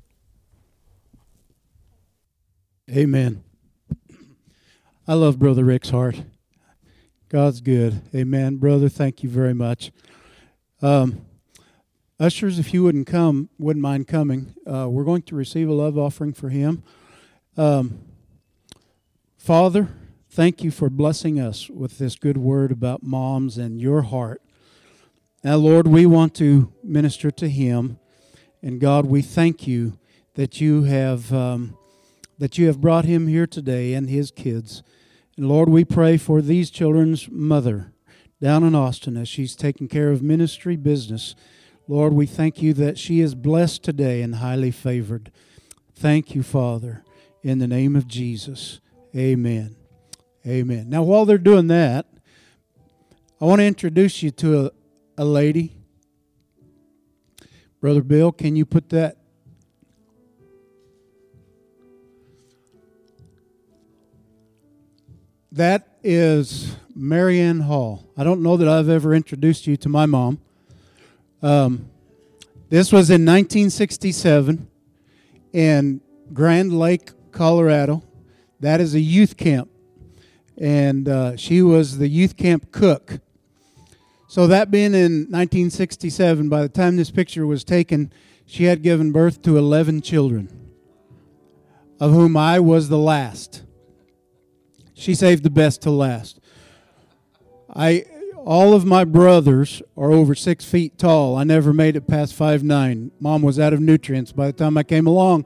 Amen. I love Brother Rick's heart. God's good. Amen. Brother, thank you very much. Um, ushers, if you wouldn't come, wouldn't mind coming, uh, we're going to receive a love offering for him. Um, Father, thank you for blessing us with this good word about moms and your heart. Now, Lord, we want to minister to him. And God, we thank you that you have um, that you have brought him here today and his kids. And Lord, we pray for these children's mother down in Austin as she's taking care of ministry business. Lord, we thank you that she is blessed today and highly favored. Thank you, Father, in the name of Jesus. Amen. Amen. Now, while they're doing that, I want to introduce you to a, a lady. Brother Bill, can you put that? That is Marianne Hall. I don't know that I've ever introduced you to my mom. Um, this was in nineteen sixty-seven in Grand Lake, Colorado. That is a youth camp. And uh, she was the youth camp cook. So that being in nineteen sixty-seven, by the time this picture was taken, she had given birth to eleven children, of whom I was the last. She saved the best to last. I, all of my brothers are over six feet tall. I never made it past five nine. Mom was out of nutrients by the time I came along.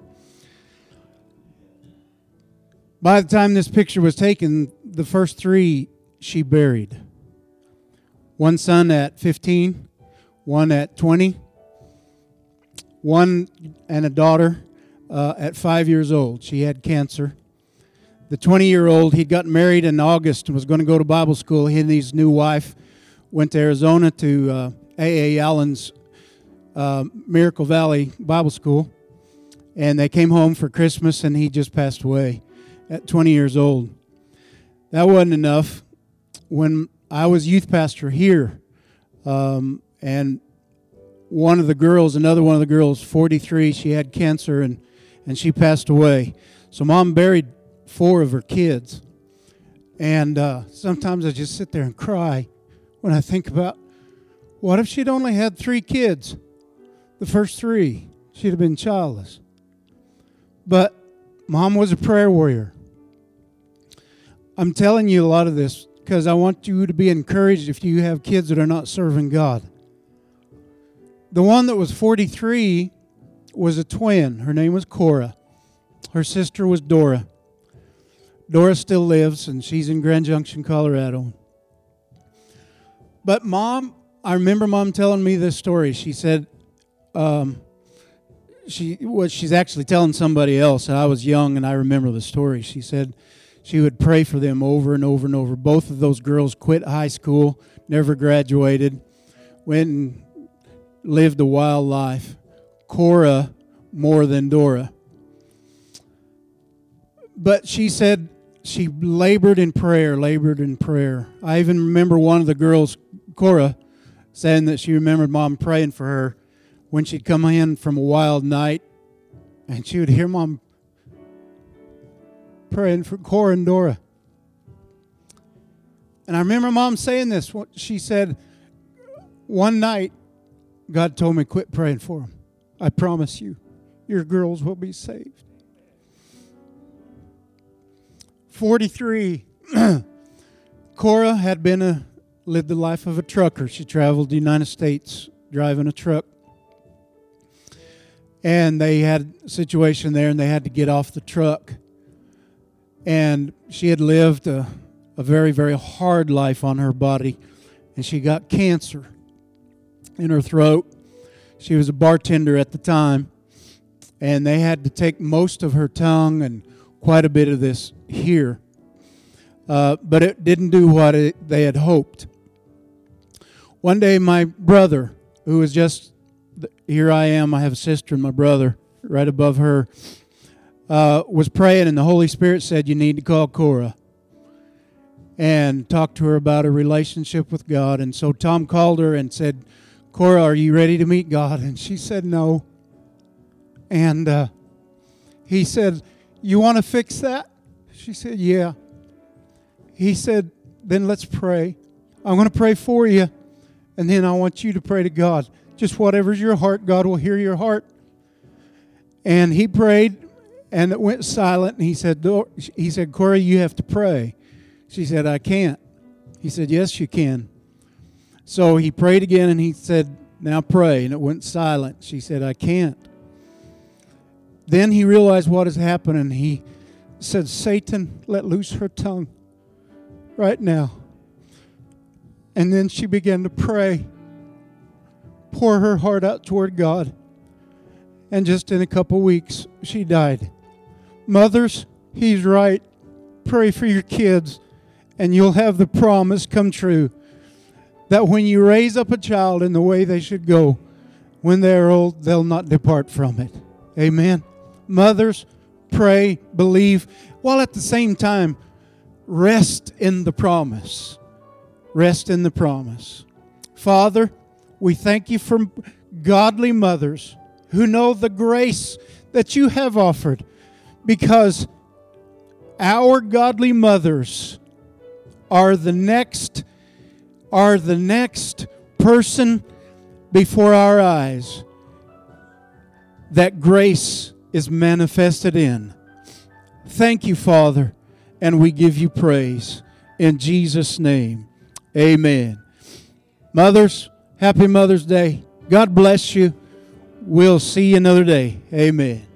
By the time this picture was taken, the first three she buried. One son at fifteen, one at twenty, one and a daughter uh, at five years old. She had cancer. The twenty-year-old, he'd gotten married in August and was going to go to Bible school. He and his new wife went to Arizona to uh, A A Allen's uh, Miracle Valley Bible School. And they came home for Christmas, and he just passed away at twenty years old. That wasn't enough. When I was youth pastor here, um, and one of the girls, another one of the girls, forty-three, she had cancer, and, and she passed away. So Mom buried four of her kids. And uh, sometimes I just sit there and cry when I think about, what if she'd only had three kids? The first three, she'd have been childless. But Mom was a prayer warrior. I'm telling you a lot of this because I want you to be encouraged if you have kids that are not serving God. The one that was forty-three was a twin. Her name was Cora. Her sister was Dora. Dora still lives, and she's in Grand Junction, Colorado. But Mom, I remember Mom telling me this story. She said, um, she well, she's actually telling somebody else, and I was young, and I remember the story. She said she would pray for them over and over and over. Both of those girls quit high school, never graduated, went and lived a wild life. Cora more than Dora. But she said she labored in prayer, labored in prayer. I even remember one of the girls, Cora, saying that she remembered Mom praying for her when she'd come in from a wild night, and she would hear Mom praying for Cora and Dora. And I remember Mom saying this. She said, one night, God told me, quit praying for them. I promise you, your girls will be saved. forty-three, Cora had been a, lived the life of a trucker. She traveled the United States driving a truck. And they had a situation there, and they had to get off the truck. And she had lived a, a very, very hard life on her body. And she got cancer in her throat. She was a bartender at the time. And they had to take most of her tongue and quite a bit of this here. Uh, but it didn't do what it, they had hoped. One day my brother, who was just, here I am, I have a sister and my brother right above her, uh, was praying, and the Holy Spirit said, you need to call Cora and talk to her about a relationship with God. And so Tom called her and said, Cora, are you ready to meet God? And she said no. And uh, he said, you want to fix that? She said, yeah. He said, then let's pray. I'm going to pray for you, and then I want you to pray to God. Just whatever's your heart, God will hear your heart. And he prayed, and it went silent. And he said, he said, Cora, you have to pray. She said, I can't. He said, yes, you can. So he prayed again, and he said, now pray. And it went silent. She said, I can't. Then he realized what has happened, and he said, Satan, let loose her tongue right now. And then she began to pray, pour her heart out toward God. And just in a couple weeks, she died. Mothers, he's right. Pray for your kids, and you'll have the promise come true that when you raise up a child in the way they should go, when they are old, they'll not depart from it. Amen. Mothers, pray, believe, while at the same time, rest in the promise. Rest in the promise. Father, we thank you for godly mothers who know the grace that you have offered, because our godly mothers are the next are the next person before our eyes that grace is manifested in. Thank you, Father, and we give you praise in Jesus' name. Amen. Mothers, happy Mother's Day. God bless you. We'll see you another day. Amen.